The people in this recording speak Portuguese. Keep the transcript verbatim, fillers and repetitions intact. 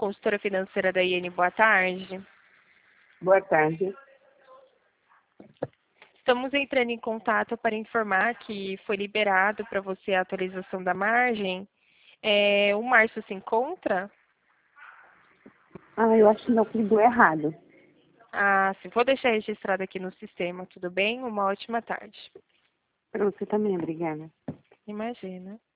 consultora financeira da I N, boa tarde. Boa tarde. Estamos entrando em contato para informar que foi liberado para você a atualização da margem. É, o Márcio se encontra? Ah, eu acho que não ligou errado. Ah, sim. Vou deixar registrado aqui no sistema, tudo bem? Uma ótima tarde. Para você também, obrigada. Imagina.